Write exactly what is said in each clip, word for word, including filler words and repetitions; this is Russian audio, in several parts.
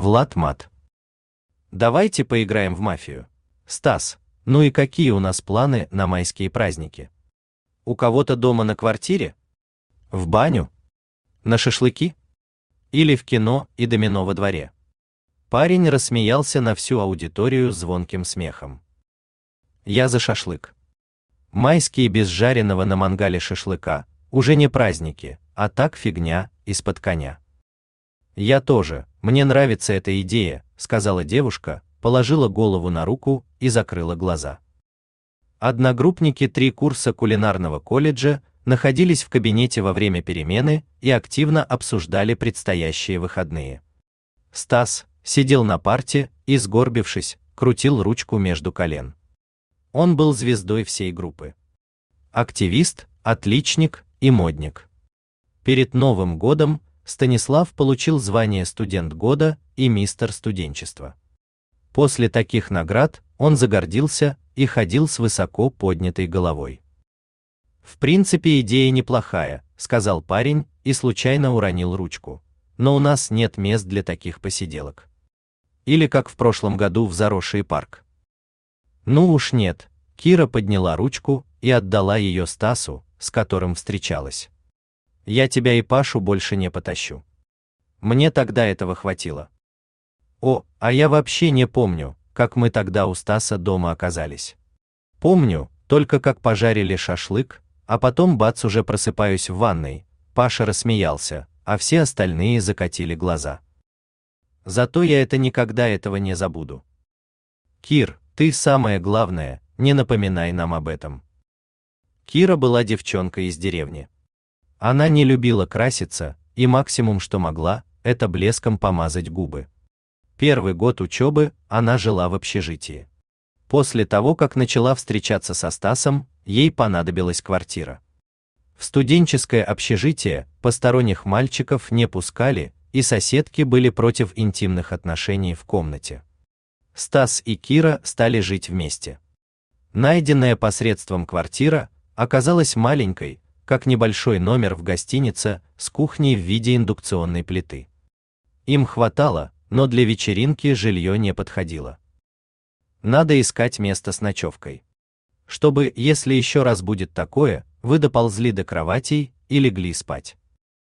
Влад мат. Давайте поиграем в мафию. Стас, ну и какие у нас планы на майские праздники? У кого-то дома на квартире? В баню? На шашлыки? Или в кино и домино во дворе? Парень рассмеялся на всю аудиторию звонким смехом. Я за шашлык. Майские без жареного на мангале шашлыка уже не праздники, а так фигня из-под коня. Я тоже, мне нравится эта идея, сказала девушка, положила голову на руку и закрыла глаза. Одногруппники три курса кулинарного колледжа находились в кабинете во время перемены и активно обсуждали предстоящие выходные. Стас сидел на парте и, сгорбившись, крутил ручку между колен. Он был звездой всей группы. Активист, отличник и модник. Перед Новым годом Станислав получил звание студент года и мистер студенчества. После таких наград он загордился и ходил с высоко поднятой головой. В принципе, идея неплохая, сказал парень и случайно уронил ручку. Но у нас нет мест для таких посиделок. Или как в прошлом году в заросший парк. Ну уж нет. Кира подняла ручку и отдала ее Стасу, с которым встречалась. Я тебя и Пашу больше не потащу. Мне тогда этого хватило. О, а я вообще не помню, как мы тогда у Стаса дома оказались. Помню, только как пожарили шашлык, а потом бац уже просыпаюсь в ванной. Паша рассмеялся, а все остальные закатили глаза. Зато я это никогда этого не забуду. Кир, ты самое главное, не напоминай нам об этом. Кира была девчонкой из деревни. Она не любила краситься, и максимум, что могла, это блеском помазать губы. Первый год учебы она жила в общежитии. После того, как начала встречаться со Стасом, ей понадобилась квартира. В студенческое общежитие посторонних мальчиков не пускали, и соседки были против интимных отношений в комнате. Стас и Кира стали жить вместе. Найденная посредством квартира оказалась маленькой, как небольшой номер в гостинице с кухней в виде индукционной плиты. Им хватало, но для вечеринки жилье не подходило. Надо искать место с ночевкой. Чтобы, если еще раз будет такое, вы доползли до кроватей и легли спать.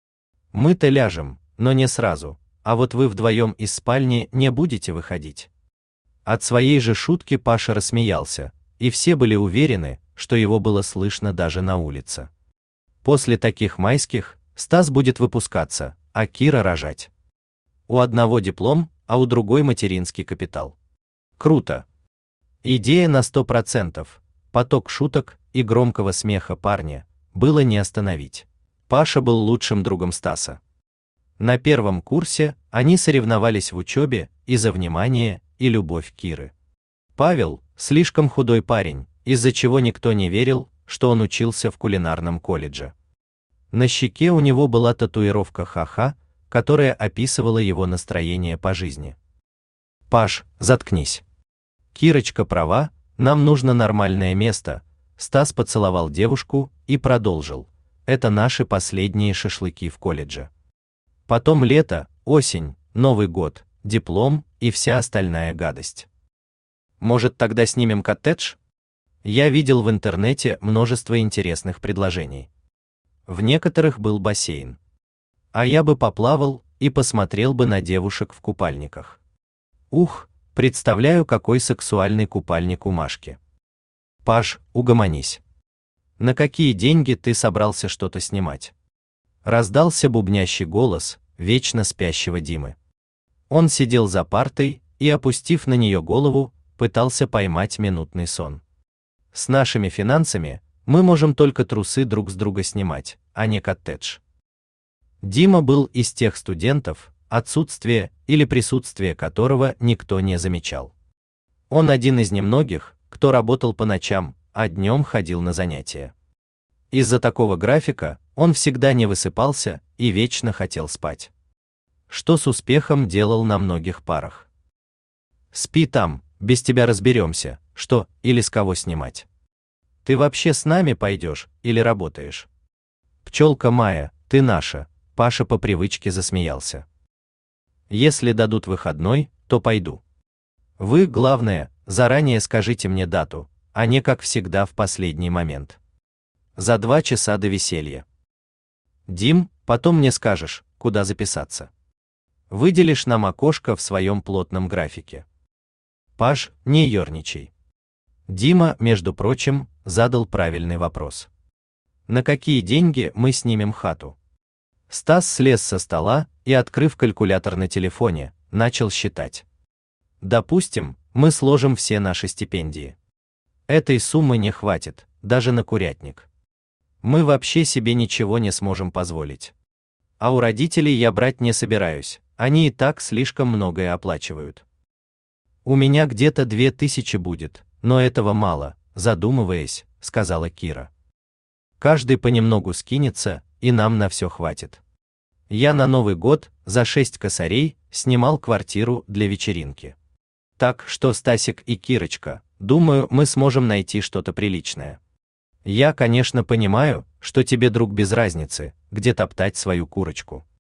Мы-то ляжем, но не сразу, а вот вы вдвоем из спальни не будете выходить. От своей же шутки Паша рассмеялся, и все были уверены, что его было слышно даже на улице. После таких майских Стас будет выпускаться, а Кира рожать. У одного диплом, а у другой материнский капитал. Круто. Идея на сто процентов. Поток шуток и громкого смеха парня было не остановить. Паша был лучшим другом Стаса. На первом курсе они соревновались в учебе и за внимание и любовь Киры. Павел – слишком худой парень, из-за чего никто не верил, что он учился в кулинарном колледже. На щеке у него была татуировка ха-ха, которая описывала его настроение по жизни. Паш, заткнись. Кирочка права, нам нужно нормальное место. Стас поцеловал девушку и продолжил. Это наши последние шашлыки в колледже. Потом лето, осень, Новый год, диплом и вся остальная гадость. Может, тогда снимем коттедж? Я видел в интернете множество интересных предложений. В некоторых был бассейн. А я бы поплавал и посмотрел бы на девушек в купальниках. Ух, представляю, какой сексуальный купальник у Машки. Паш, угомонись. На какие деньги ты собрался что-то снимать? Раздался бубнящий голос вечно спящего Димы. Он сидел за партой и, опустив на нее голову, пытался поймать минутный сон. С нашими финансами мы можем только трусы друг с друга снимать, а не коттедж. Дима был из тех студентов, отсутствие или присутствие которого никто не замечал. Он один из немногих, кто работал по ночам, а днем ходил на занятия. Из-за такого графика он всегда не высыпался и вечно хотел спать. Что с успехом делал на многих парах. Спи там, без тебя разберемся, что или с кого снимать. Ты вообще с нами пойдешь или работаешь? Пчелка Майя, ты наша. Паша по привычке засмеялся. Если дадут выходной, то пойду. Вы, главное, заранее скажите мне дату, а не как всегда в последний момент. За два часа до веселья. Дим, потом мне скажешь, куда записаться. Выделишь нам окошко в своем плотном графике. Паш, не ерничай. Дима, между прочим, задал правильный вопрос. На какие деньги мы снимем хату? Стас слез со стола и, открыв калькулятор на телефоне, начал считать. Допустим, мы сложим все наши стипендии. Этой суммы не хватит, даже на курятник. Мы вообще себе ничего не сможем позволить. А у родителей я брать не собираюсь, они и так слишком многое оплачивают. У меня где-то две тысячи будет, но этого мало, задумываясь, сказала Кира. Каждый понемногу скинется, и нам на все хватит. Я на Новый год за шесть косарей снимал квартиру для вечеринки. Так что, Стасик и Кирочка, думаю, мы сможем найти что-то приличное. Я, конечно, понимаю, что тебе, друг, без разницы, где топтать свою курочку.